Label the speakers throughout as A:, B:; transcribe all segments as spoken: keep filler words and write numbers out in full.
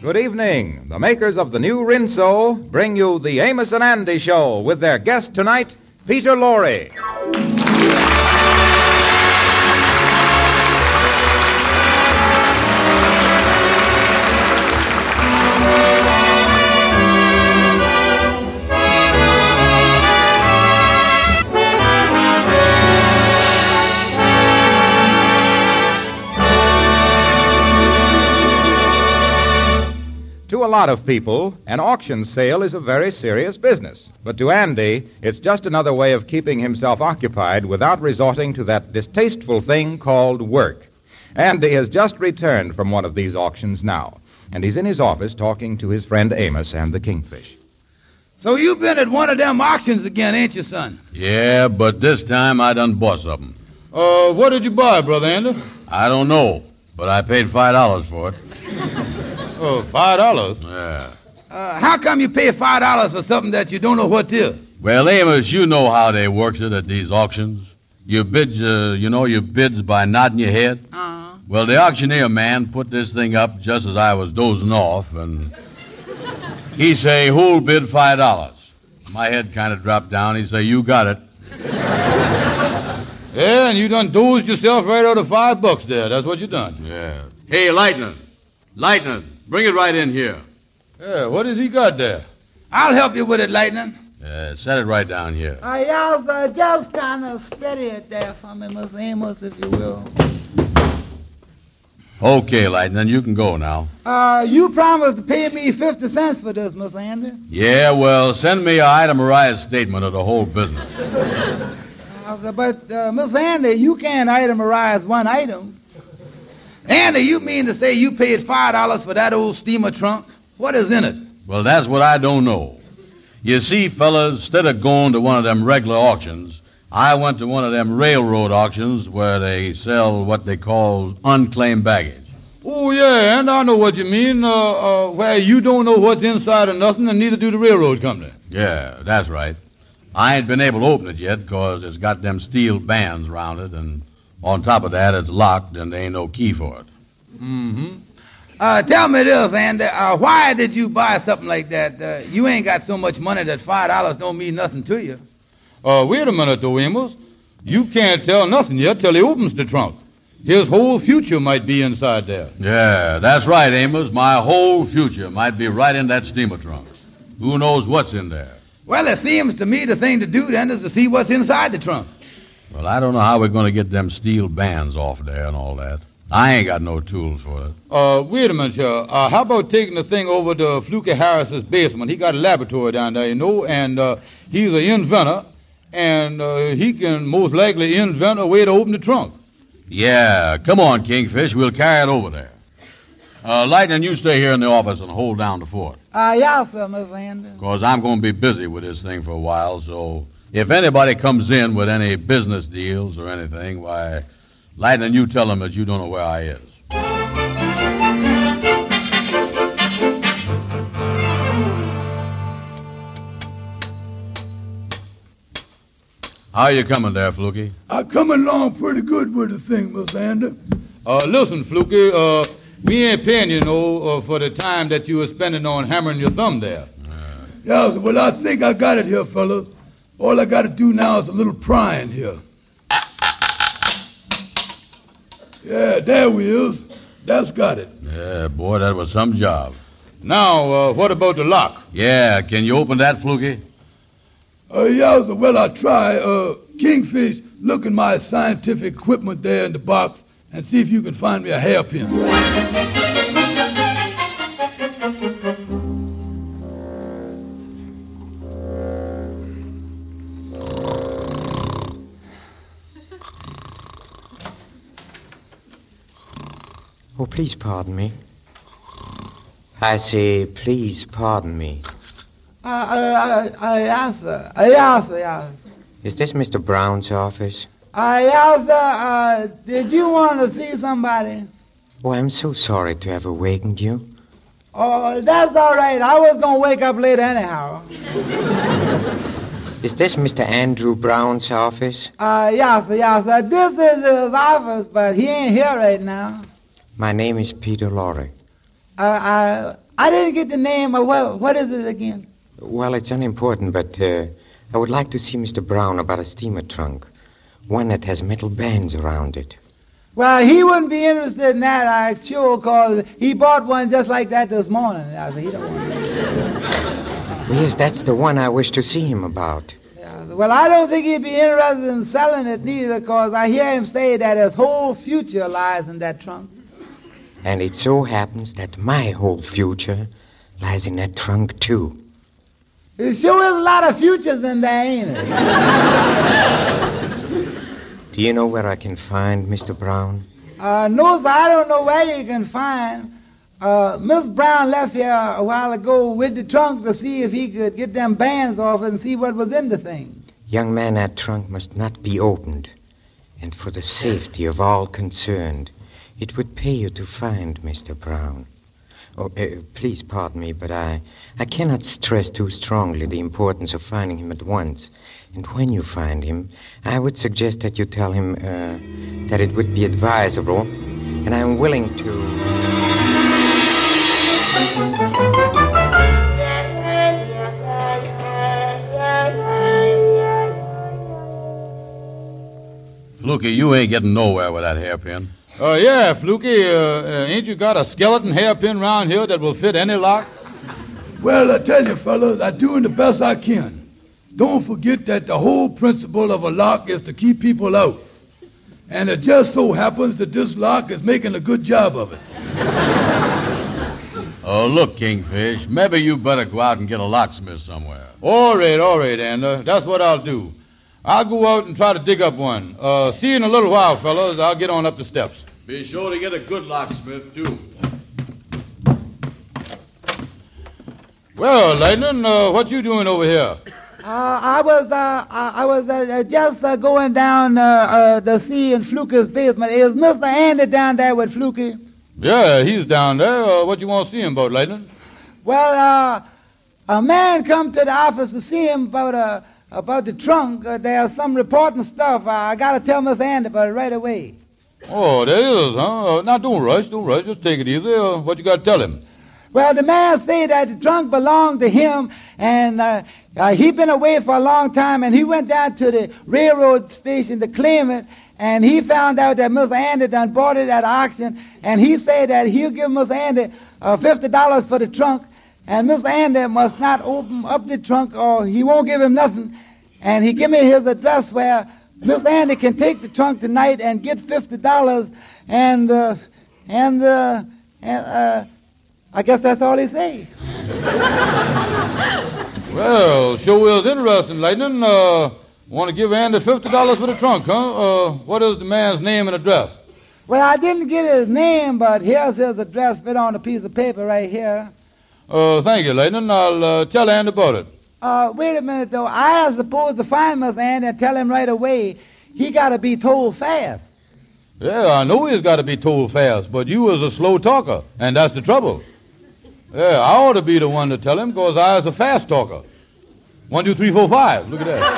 A: Good evening. The makers of the new Rinso bring you the Amos and Andy Show with their guest tonight, Peter Lorre. To a lot of people, an auction sale is a very serious business. But to Andy, it's just another way of keeping himself occupied without resorting to that distasteful thing called work. Andy has just returned from one of these auctions now, and he's in his office talking to his friend Amos and the Kingfish.
B: So you've been at one of them auctions again, ain't you, son?
C: Yeah, but this time I done bought something.
B: Uh, what did you buy, Brother Andy?
C: I don't know, but I paid five dollars for it.
B: Oh, five dollars?
C: Yeah.
B: Uh, how come you pay five dollars for something that you don't know what is?
C: Well, Amos, you know how they works it at these auctions. You bid, uh, you know, you bids by nodding your head.
B: Uh-huh.
C: Well, the auctioneer man put this thing up just as I was dozing off, and he say, who'll bid five dollars? My head kind of dropped down. He say, you got it.
B: Yeah, and you done dozed yourself right out of five bucks there. That's what you done.
C: Yeah. Hey, Lightning. Lightning. Bring it right in here.
B: Yeah, what has he got there? I'll help you with it, Lightning.
C: Uh, set it right down here.
D: Uh, y'all, sir, just kind of steady it there for me, Miss Amos, if you will.
C: Okay, Lightning, you can go now.
D: Uh, you promised to pay me fifty cents for this, Miss Andy.
C: Yeah, well, send me an itemized statement of the whole business.
D: Uh, sir, but, uh, Miss Andy, you can't itemize one item.
B: Andy, you mean to say you paid five dollars for that old steamer trunk? What is in it?
C: Well, that's what I don't know. You see, fellas, instead of going to one of them regular auctions, I went to one of them railroad auctions where they sell what they call unclaimed baggage.
B: Oh, yeah, and I know what you mean, uh, uh, where you don't know what's inside of nothing, and neither do the railroad company.
C: Yeah, that's right. I ain't been able to open it yet because it's got them steel bands around it, and on top of that, it's locked and there ain't no key for it.
B: Mm-hmm. Uh, tell me this, Andy. Uh, why did you buy something like that? Uh, you ain't got so much money that five dollars don't mean nothing to you. Uh, wait a minute, though, Amos. You can't tell nothing yet till he opens the trunk. His whole future might be inside there.
C: Yeah, that's right, Amos. My whole future might be right in that steamer trunk. Who knows what's in there?
B: Well, it seems to me the thing to do, then, is to see what's inside the trunk.
C: Well, I don't know how we're going to get them steel bands off there and all that. I ain't got no tools for it.
B: Uh, wait a minute, here. Uh, how about taking the thing over to Fluky Harris's basement? He got a laboratory down there, you know, and uh, he's an inventor, and uh, he can most likely invent a way to open the trunk.
C: Yeah, come on, Kingfish. We'll carry it over there. Uh, Lightning, you stay here in the office and hold down the fort.
D: Uh, yeah, sir, Miss Andy.
C: Because I'm going to be busy with this thing for a while, so if anybody comes in with any business deals or anything, why, Lightning, you tell them that you don't know where I is. How you coming there, Fluky?
E: I'm coming along pretty good with the thing, Miss Andy.
B: Uh, listen, Fluky, uh, we ain't paying you, know, uh, for the time that you were spending on hammering your thumb there.
E: Yeah, so, well, I think I got it here, fellas. All I got to do now is a little prying here. Yeah, there we is. That's got it.
C: Yeah, boy, that was some job.
B: Now, uh, what about the lock?
C: Yeah, can you open that, Fluky?
E: Uh, yeah, so, well, I try. Uh, Kingfish, look at my scientific equipment there in the box and see if you can find me a hairpin.
F: Oh, please pardon me. I say, please pardon me.
D: Uh, uh, uh, uh, yes, sir. Uh, yes, sir, yes.
F: Is this Mister Brown's office?
D: Uh, yes, sir. Uh, did you want to see somebody?
F: Oh, I'm so sorry to have awakened you.
D: Oh, that's all right. I was going to wake up late anyhow.
F: Is this Mister Andrew Brown's office?
D: Uh, yes, sir, yes, sir. This is his office, but he ain't here right now.
F: My name is Peter Lorre.
D: Uh, I, I didn't get the name. Of what, what is it again?
F: Well, it's unimportant, but uh, I would like to see Mister Brown about a steamer trunk. One that has metal bands around it.
D: Well, he wouldn't be interested in that, I'm sure, because he bought one just like that this morning. I said, he don't want it.
F: Well, yes, that's the one I wish to see him about.
D: Yeah, well, I don't think he'd be interested in selling it neither, because I hear him say that his whole future lies in that trunk.
F: And it so happens that my whole future lies in that trunk, too.
D: There sure is a lot of futures in there, ain't it?
F: Do you know where I can find Mister Brown?
D: Uh, no, sir, I don't know where you can find. Uh, Miss Brown left here a while ago with the trunk to see if he could get them bands off it and see what was in the thing.
F: Young man, that trunk must not be opened. And for the safety of all concerned, it would pay you to find Mister Brown. Oh, uh, please pardon me, but I, I cannot stress too strongly the importance of finding him at once. And when you find him, I would suggest that you tell him uh, that it would be advisable, and I'm willing to...
C: Fluky, you ain't getting nowhere with that hairpin.
B: Uh, yeah, Fluky, uh, uh, ain't you got a skeleton hairpin round here that will fit any lock?
E: Well, I tell you, fellas, I'm doing the best I can. Don't forget that the whole principle of a lock is to keep people out. And it just so happens that this lock is making a good job of it.
C: Oh, look, Kingfish, maybe you better go out and get a locksmith somewhere.
B: All right, all right, Ander. That's what I'll do. I'll go out and try to dig up one. Uh, see you in a little while, fellas. I'll get on up the steps.
C: Be sure to get a good locksmith, too.
B: Well, Lightning, uh, what you doing over here?
D: Uh, I was uh, I, I was uh, just uh, going down uh, uh, to see in Fluky's basement. Is Mister Andy down there with Fluky?
B: Yeah, he's down there. Uh, what you want to see him about, Lightning?
D: Well, uh, a man come to the office to see him about uh, about the trunk. Uh, there's some reporting stuff. Uh, I got to tell Mister Andy about it right away.
B: Oh, there is, huh? Uh, now, don't rush, don't rush. Just take it easy. Uh, what you got to tell him?
D: Well, the man said that the trunk belonged to him, and uh, uh, he been away for a long time, and he went down to the railroad station to claim it, and he found out that Mister Andy done bought it at auction, and he said that he'll give Mister Andy uh, fifty dollars for the trunk, and Mister Andy must not open up the trunk or he won't give him nothing. And he give me his address where Mister Andy can take the trunk tonight and get fifty dollars, and, uh, and, uh, and, uh, I guess that's all he say.
B: Well, sure is interesting, Lightning. Uh, want to give Andy fifty dollars for the trunk, huh? Uh, what is the man's name and address?
D: Well, I didn't get his name, but here's his address written on a piece of paper right here.
B: Uh, thank you, Lightning. I'll uh, tell Andy about it.
D: Uh, wait a minute, though. I was supposed to find Mister Andy and tell him right away. He got to be told fast.
B: Yeah, I know he's got to be told fast, but you is a slow talker, and that's the trouble. Yeah, I ought to be the one to tell him, because I is a fast talker. One, two, three, four, five. Look at that.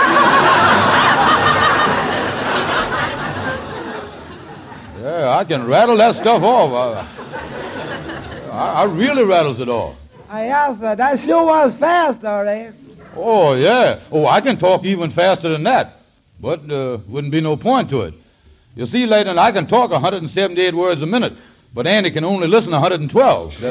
B: Yeah, I can rattle that stuff off. I, I, I really rattles it off.
D: I asked that. That sure was fast, all right.
B: Oh, yeah. Oh, I can talk even faster than that, but uh, wouldn't be no point to it. You see, Lightning, I can talk one hundred seventy-eight words a minute, but Andy can only listen one hundred twelve. I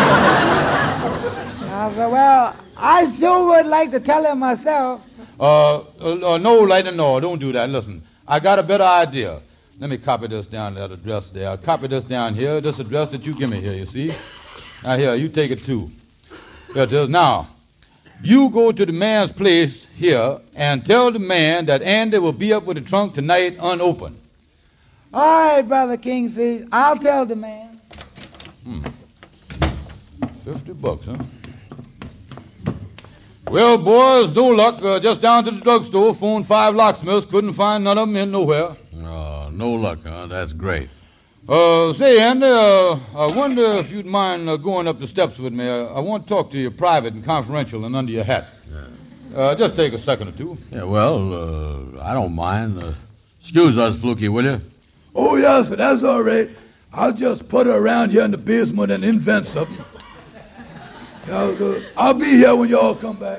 D: said, well, I sure would like to tell him myself.
B: Uh, uh, no, Lightning, no, don't do that. Listen, I got a better idea. Let me copy this down, that address there. I'll copy this down here, this address that you give me here, you see. Now, here, you take it, too. Here it is. Now, you go to the man's place here and tell the man that Andy will be up with the trunk tonight unopened.
D: All right, Brother Kingfish, I'll tell the man.
B: Hmm. Fifty bucks, huh? Well, boys, no luck. Uh, just down to the drugstore, phoned five locksmiths, couldn't find none of them in nowhere.
C: Oh, no luck, huh? That's great.
B: Uh, say, Andy, uh, I wonder if you'd mind uh, going up the steps with me. Uh, I want to talk to you private and confidential and under your hat. Yeah. Uh, just take a second or two.
C: Yeah, well, uh, I don't mind. Uh, excuse us, Fluky, will you?
E: Oh, yes, that's all right. I'll just put her around here in the basement and invent something. Y'all, uh, I'll be here when y'all come back.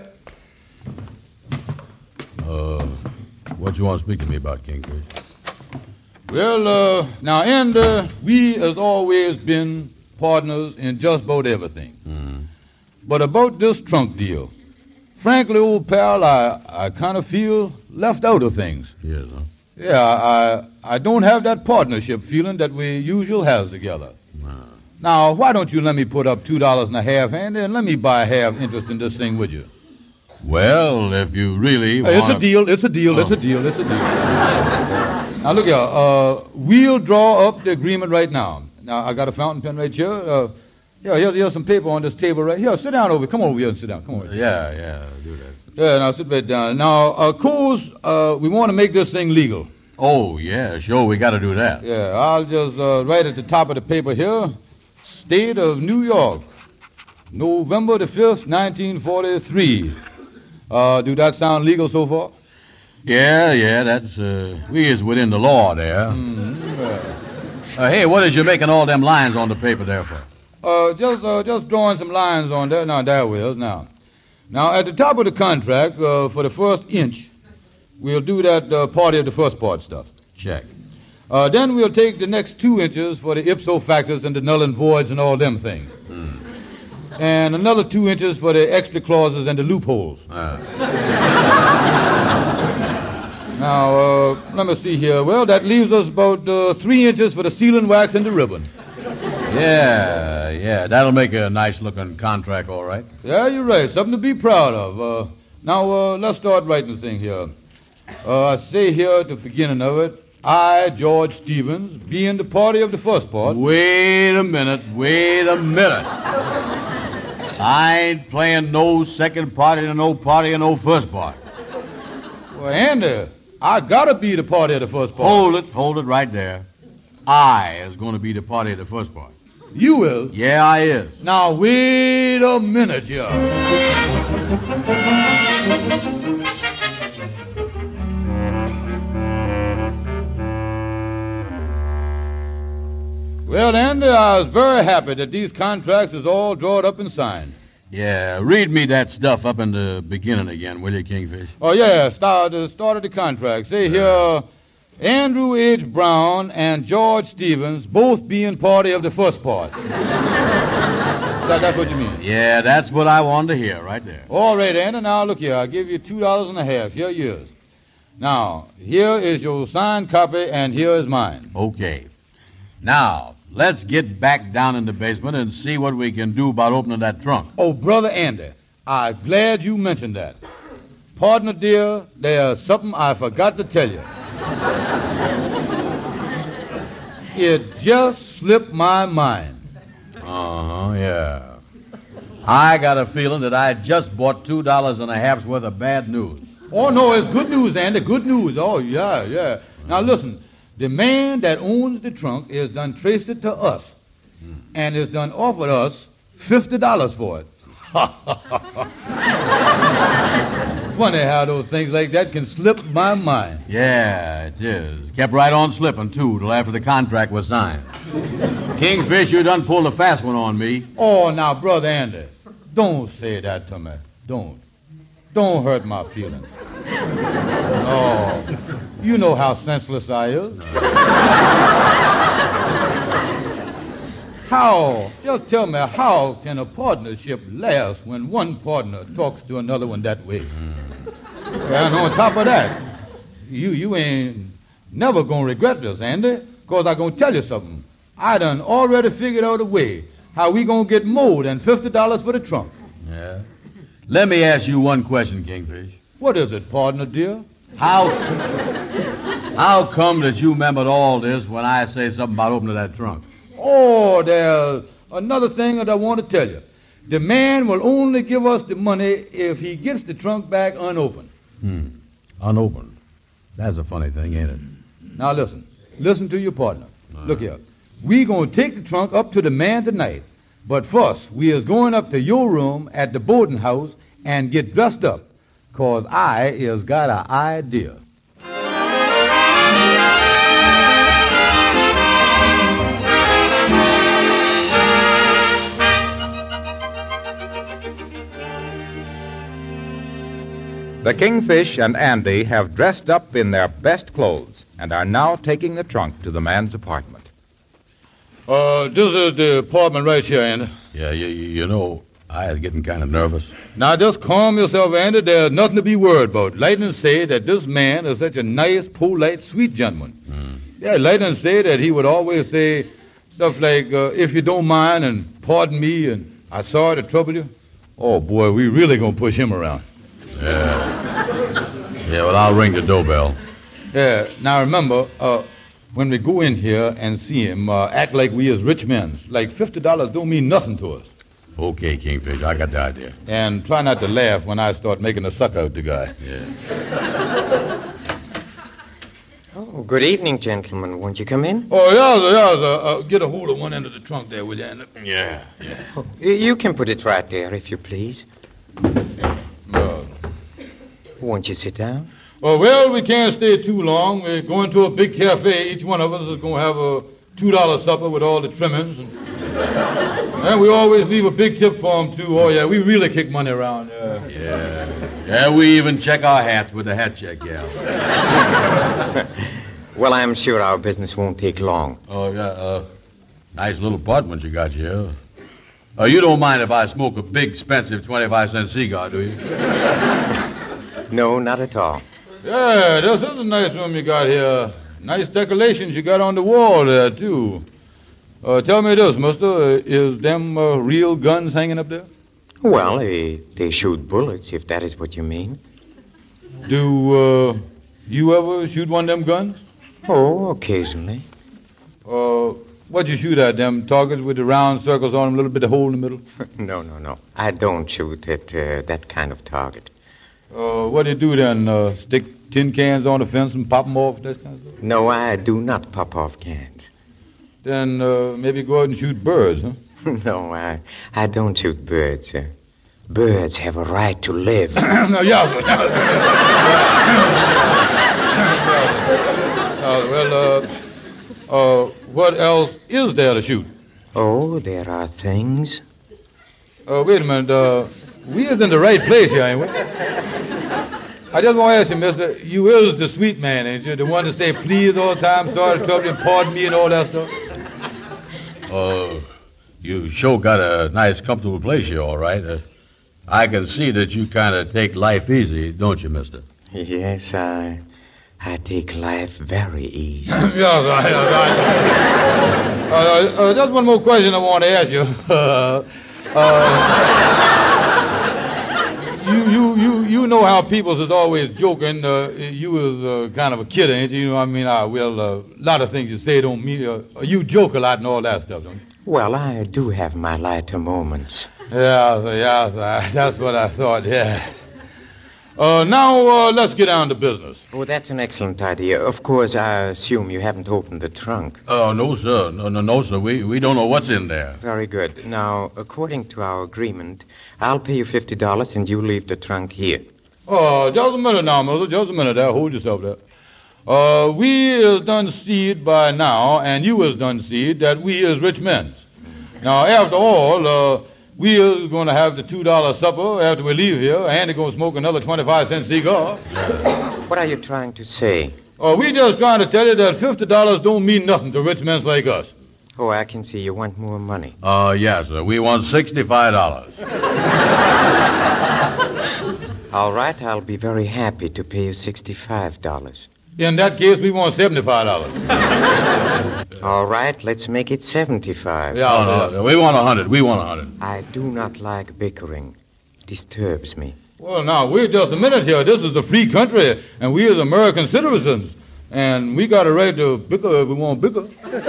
C: Uh, what you want to speak to me about, Kingfish?
B: Well, uh, now, Andy, we has always been partners in just about everything.
C: Mm.
B: But about this trunk deal, frankly, old pal, I, I kind of feel left out of things.
C: Yes, huh?
B: Yeah, I I don't have that partnership feeling that we usual has together.
C: Nah.
B: Now, why don't you let me put up two dollars and a half, Andy, and let me buy half interest in this thing with you?
C: Well, if you really
B: Hey, it's
C: wanna-
B: a deal, it's a deal, it's a
C: Oh.
B: deal, it's a deal. Now, look here, uh, we'll draw up the agreement right now. Now, I got a fountain pen right here. Uh, yeah, here's, here's some paper on this table right here. Sit down over here. Come over here and sit down. Come over here.
C: Yeah, yeah, do that.
B: Yeah, now sit right down. Now, of course, uh, we want to make this thing legal.
C: Oh, yeah, sure, we got to do that.
B: Yeah, I'll just uh, write at the top of the paper here, State of New York, November the fifth, nineteen forty-three. Uh, do that sound legal so far?
C: Yeah, yeah, that's, uh, we is within the law there.
B: Mm-hmm. Yeah.
C: Uh, hey, what is you making all them lines on the paper there for?
B: Uh, just, uh, just drawing some lines on there. Now, there we is. Now, now at the top of the contract, uh, for the first inch, we'll do that uh, party of the first part stuff.
C: Check.
B: Uh, then we'll take the next two inches for the ipso factors and the null and voids and all them things.
C: Hmm.
B: And another two inches for the extra clauses and the loopholes.
C: Uh,
B: Now, uh, let me see here. Well, that leaves us about uh, three inches for the sealing wax and the ribbon.
C: yeah, yeah, that'll make a nice-looking contract, all right.
B: Yeah, you're right. Something to be proud of. Uh, now, uh, let's start writing the thing here. Uh, I say here at the beginning of it, I, George Stevens, being the party of the first part.
C: Wait a minute, wait a minute. I ain't playing no second party to no party or no first part.
B: Well, Andy, I gotta be the party of the first part.
C: Hold it, hold it right there. I is going to be the party of the first part.
B: You will.
C: Yeah, I is.
B: Now, wait a minute here. Well, Andy, I was very happy that these contracts is all drawn up and signed.
C: Yeah, read me that stuff up in the beginning again, will you, Kingfish?
B: Oh, yeah, start, uh, start of the contract. Say here, Andrew H. Brown and George Stevens both being party of the first part. that, that's what you mean?
C: Yeah, that's what I wanted to hear right there.
B: All right, Andy, now look here. I'll give you two dollars and a half. Here yours. Now, here is your signed copy, and here is mine.
C: Okay. Now, let's get back down in the basement and see what we can do about opening that trunk.
B: Oh, Brother Andy, I'm glad you mentioned that. Partner dear, there's something I forgot to tell you. It just slipped my mind.
C: Uh-huh, yeah. I got a feeling that I just bought two dollars and a half's worth of bad news.
B: Oh, no, it's good news, Andy, good news. Oh, yeah, yeah. Now, listen, the man that owns the trunk is done traced it to us and is done offered us fifty dollars for it. Funny how those things like that can slip my mind.
C: Yeah, it is. Kept right on slipping, too, till after the contract was signed. Kingfish, you done pulled a fast one on me.
B: Oh, now, Brother Andy, don't say that to me. Don't. Don't hurt my feelings. Oh, you know how senseless I is. How, just tell me, how can a partnership last when one partner talks to another one that way? And on top of that, you you ain't never gonna regret this, Andy, because I'm gonna tell you something. I done already figured out a way how we gonna get more than fifty dollars for the trunk.
C: Yeah. Let me ask you one question, Kingfish.
B: What is it, partner dear?
C: How, how come that you remembered all this when I say something about opening that trunk?
B: Oh, there's another thing that I want to tell you. The man will only give us the money if he gets the trunk back unopened.
C: Hmm. Unopened. That's a funny thing, ain't it?
B: Now listen. Listen to your partner. Look here. We going to take the trunk up to the man tonight. But first, we is going up to your room at the boarding house and get dressed up. Because I is got an idea.
A: The Kingfish and Andy have dressed up in their best clothes and are now taking the trunk to the man's apartment.
B: Uh, this is the apartment right here, Andy.
C: Yeah, you, you know, I was getting kind of nervous.
B: Now, just calm yourself, Andy. There's nothing to be worried about. Lightning said that this man is such a nice, polite, sweet gentleman.
C: Mm.
B: Yeah, Lightning said that he would always say stuff like, uh, if you don't mind, and pardon me, and I'm sorry to trouble you. Oh, boy, we really gonna push him around.
C: Yeah. Yeah, well, I'll ring the doorbell.
B: Yeah, now remember, uh, when we go in here and see him, uh, act like we is rich men. Like fifty dollars don't mean nothing to us.
C: Okay, Kingfish, I got the idea.
B: And try not to laugh when I start making a sucker of the guy.
C: Yeah.
F: Oh, good evening, gentlemen. Won't you come in?
B: Oh, yeah, sir, yeah, sir. Uh, get a hold of one end of the trunk there, will you, Andy?
C: Yeah, yeah.
F: Oh, you can put it right there, if you please.
B: Uh,
F: Won't you sit down?
B: Uh, well, we can't stay too long. We're going to a big cafe. Each one of us is going to have a two dollar supper with all the trimmings. And, and we always leave a big tip for them, too. Oh, yeah, we really kick money around. Yeah.
C: Yeah. Yeah, we even check our hats with the hat check, yeah.
F: Well, I'm sure our business won't take long.
C: Oh, yeah, uh, nice little apartment you got here. Uh, you don't mind if I smoke a big, expensive twenty-five cent cigar, do you?
F: No, not at all.
B: Yeah, this is a nice room you got here. Nice decorations you got on the wall there, too. Uh, tell me this, mister. Uh, is them uh, real guns hanging up there?
F: Well, eh, they shoot bullets, if that is what you mean.
B: Do uh, you ever shoot one of them guns?
F: Oh, occasionally.
B: Uh, what'd you shoot at? Them targets with the round circles on them, a little bit of hole in the middle?
F: No, no, no. I don't shoot at uh, that kind of target.
B: Uh, what do you do then? Uh, stick tin cans on the fence and pop them off, that kind of stuff?
F: No, I do not pop off cans.
B: Then uh, maybe go out and shoot birds, huh?
F: No, I, I don't shoot birds. Uh, birds have a right to live.
B: No, yeah, sir. uh, well, uh, uh, what else is there to shoot?
F: Oh, there are things.
B: Uh, wait a minute. Uh, we is in the right place here, ain't we? I just want to ask you, mister, you is the sweet man, ain't you? The one to say please all the time, sorry to trouble you, and pardon me and all that stuff?
C: Uh, you sure got a nice, comfortable place here, all right. Uh, I can see that you kind of take life easy, don't you, mister?
F: Yes, I, I take life very easy.
B: Yes, I, yes, I, uh, uh, just one more question I want to ask you. uh, you, you, you, you know how people is always joking. Uh, you was uh, kind of a kid, ain't you? You know, I mean, uh, well, a uh, lot of things you say don't mean. Uh, you joke a lot and all that stuff, don't you?
F: Well, I do have my lighter moments.
B: Yeah, yeah, that's what I thought. Yeah. Uh, now uh, let's get down to business.
F: Oh, that's an excellent idea. Of course, I assume you haven't opened the trunk.
C: Oh, no, sir. No, no, no, sir. We we don't know what's in there.
F: Very good. Now, according to our agreement, I'll pay you fifty dollars and you leave the trunk here.
B: Oh, just a minute now, mister. Just a minute there. Hold yourself there. Uh, we is done seed by now, and you is done seed that we is rich men. Now, after all, uh, we is going to have the two dollar supper after we leave here, and they're going to smoke another twenty-five cent cigar.
F: What are you trying to say?
B: Uh, we just trying to tell you that fifty dollars don't mean nothing to rich men like us.
F: Oh, I can see you want more money.
C: Uh, yes, sir. We want sixty-five dollars.
F: All right, I'll be very happy to pay you sixty-five dollars.
B: In that case, we want seventy-five dollars.
F: All right, let's make it seventy-five.
B: Yeah,
C: Oh, no, no, we want a hundred. We want a hundred.
F: I do not like bickering. It disturbs me.
B: Well, now, wait just a minute here. This is a free country, and we as American citizens, and we got a right to bicker if we want bicker.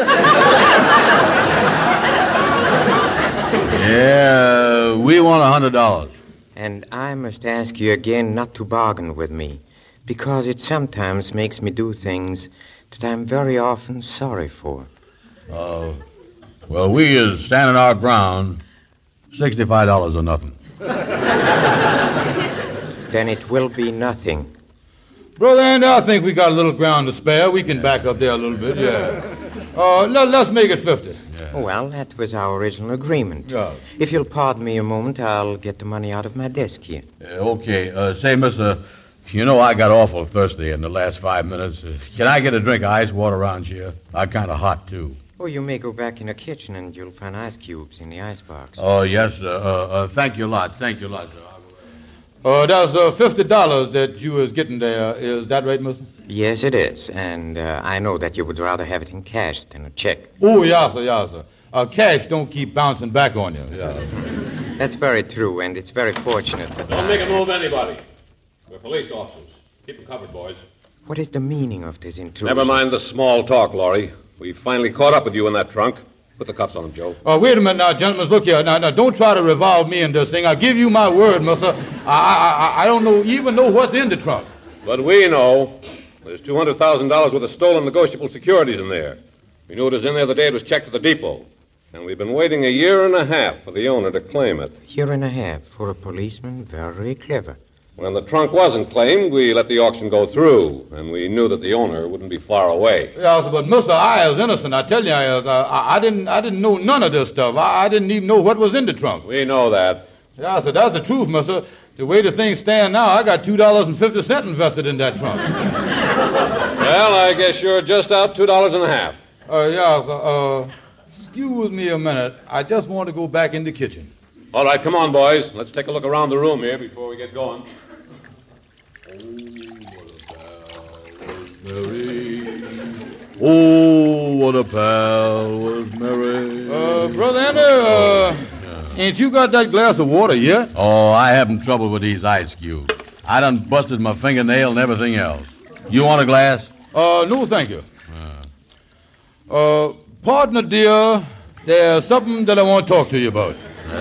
C: Yeah, we want a hundred dollars.
F: And I must ask you again not to bargain with me, because it sometimes makes me do things that I'm very often sorry for.
C: Uh, well, we is standing our ground. Sixty-five dollars or nothing.
F: Then it will be nothing.
B: Brother Andy, I think we got a little ground to spare. We can back up there a little bit, yeah. Uh, let, let's make it fifty.
F: Yeah. Well, that was our original agreement.
B: Yeah.
F: If you'll pardon me a moment, I'll get the money out of my desk here.
C: Uh, okay, uh, say, mister, You know, I got awful thirsty in the last five minutes. Uh, can I get a drink of ice water around here? I'm kind of hot, too.
F: Oh, you may go back in the kitchen and you'll find ice cubes in the icebox.
C: Oh, yes. Uh, uh, uh, thank you a lot. Thank you a lot, sir.
B: Uh, that's uh, fifty dollars that you was getting there. Is that right, mister?
F: Yes, it is. And uh, I know that you would rather have it in cash than a check.
B: Oh, yes, sir, yes, sir. Uh, cash don't keep bouncing back on you. Yeah.
F: That's very true, and it's very fortunate that
G: Don't
F: I...
G: make a move, anybody. We're police officers. Keep them covered, boys.
F: What is the meaning of this intrusion?
G: Never mind the small talk, Laurie. We finally caught up with you in that trunk. Put the cuffs on him, Joe.
B: Uh, wait a minute now, gentlemen. Look here. Now, now, don't try to revolve me in this thing. I give you my word, mister. I, I, I, I don't know even know what's in the trunk.
G: But we know there's two hundred thousand dollars worth of stolen negotiable securities in there. We knew it was in there the day it was checked at the depot. And we've been waiting a year and a half for the owner to claim it.
F: Year and a half for a policeman? Very clever.
G: When the trunk wasn't claimed, we let the auction go through, and we knew that the owner wouldn't be far away.
B: Yeah, sir, but mister, I is innocent. I tell you, I, is, uh, I, I didn't, I didn't know none of this stuff. I, I didn't even know what was in the trunk.
G: We know that.
B: Yeah, sir, that's the truth, mister. The way the things stand now, I got two dollars and fifty cents invested in that trunk.
G: Well, I guess you're just out two dollars and a half.
B: Uh, yeah, sir, uh, excuse me a minute. I just want to go back in the kitchen.
G: All right, come on, boys. Let's take a look around the room here before we get going.
C: Oh, what a pal was Mary.
B: Uh, Brother Andy, uh, ain't you got that glass of water yet?
C: Oh, I having trouble with these ice cubes. I done busted my fingernail and everything else. You want a glass?
B: Uh, no, thank you. Uh, partner, dear, there's something that I want to talk to you about.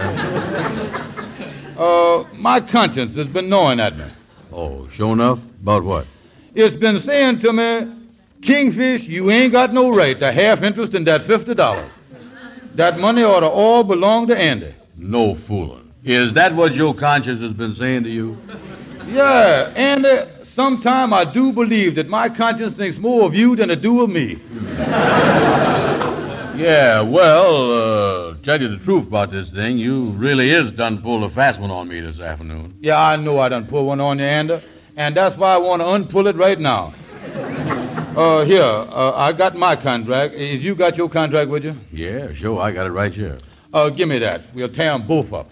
B: Uh, my conscience has been gnawing at me.
C: Oh, sure enough? About what?
B: It's been saying to me, Kingfish, you ain't got no right to half interest in that fifty dollars. That money ought to all belong to Andy.
C: No fooling. Is that what your conscience has been saying to you?
B: Yeah, Andy, sometime I do believe that my conscience thinks more of you than it do of me.
C: Yeah, well, uh, tell you the truth about this thing, you really is done pulled a fast one on me this afternoon.
B: Yeah, I know I done pulled one on you, Andy, and that's why I want to unpull it right now. Uh, here, uh, I got my contract. Is you got your contract with you?
C: Yeah, sure, I got it right here.
B: Uh, give me that. We'll tear them both up.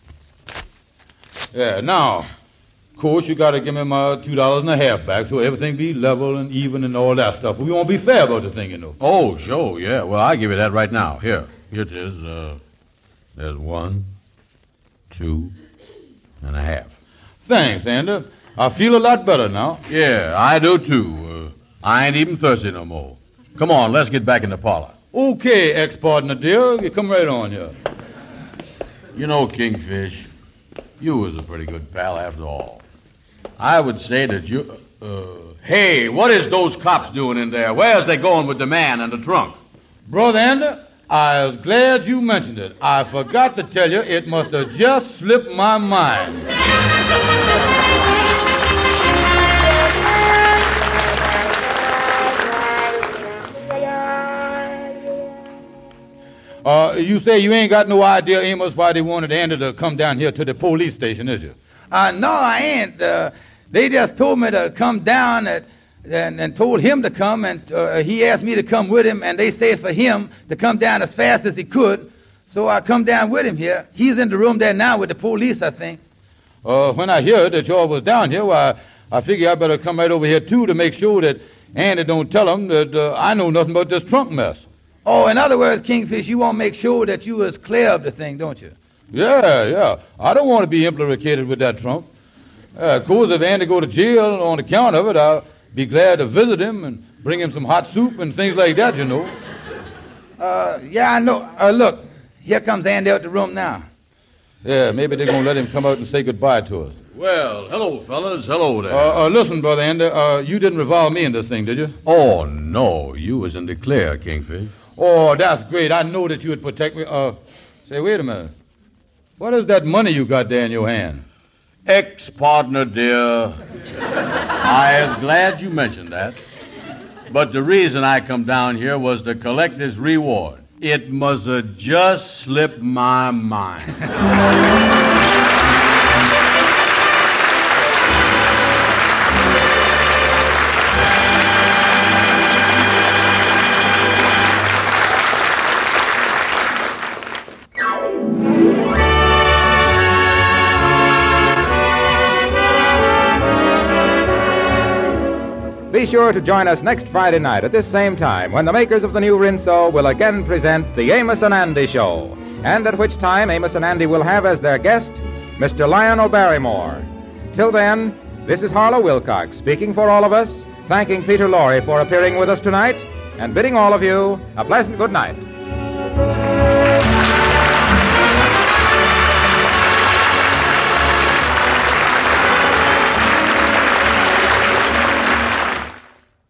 B: Yeah, now, of course, you got to give me my two dollars and a half back so everything be level and even and all that stuff. We won't be fair about the thing, you know.
C: Oh, sure, yeah. Well, I'll give you that right now. Here, here it is. Uh, there's one, two, and a half.
B: Thanks, Andy. I feel a lot better now.
C: Yeah, I do, too. Uh, I ain't even thirsty no more. Come on, let's get back in the parlor.
B: Okay, ex-partner, dear. You come right on here.
C: You know, Kingfish, you was a pretty good pal after all. I would say that you... Uh, hey, what is those cops doing in there? Where's they going with the man and the trunk?
B: Brother Andy, I was glad you mentioned it. I forgot to tell you, it must have just slipped my mind. Uh, you say you ain't got no idea, Amos, why they wanted Andy to come down here to the police station, is you?
D: Uh, no, I ain't. Uh, they just told me to come down at, and, and told him to come, and uh, he asked me to come with him, and they said for him to come down as fast as he could. So I come down with him here. He's in the room there now with the police, I think.
B: Uh, when I heard that y'all was down here, well, I, I figure I better come right over here, too, to make sure that Andy don't tell him that uh, I know nothing about this trunk mess.
D: Oh, in other words, Kingfish, you want to make sure that you is clear of the thing, don't you?
B: Yeah, yeah. I don't want to be implicated with that trunk. Uh, of course, if Andy go to jail on account of it, I'll be glad to visit him and bring him some hot soup and things like that, you know.
D: Uh, yeah, I know. Uh, look, here comes Andy out the room now.
B: Yeah, maybe they're going to let him come out and say goodbye to us.
C: Well, hello, fellas. Hello there.
B: Uh, uh, listen, Brother Andy, uh, you didn't revolve me in this thing, did you?
C: Oh, no. You was in the clear, Kingfish.
B: Oh, that's great. I know that you would protect me. Uh, say, wait a minute. What is that money you got there in your hand?
C: Ex-partner, dear. I is glad you mentioned that. But the reason I come down here was to collect this reward. It must have just slipped my mind.
A: sure to join us next Friday night at this same time when the makers of the new Rinso will again present the Amos and Andy Show, and at which time Amos and Andy will have as their guest Mister Lionel Barrymore. Till then, this is Harlow Wilcox speaking for all of us, thanking Peter Lorre for appearing with us tonight, and bidding all of you a pleasant good night.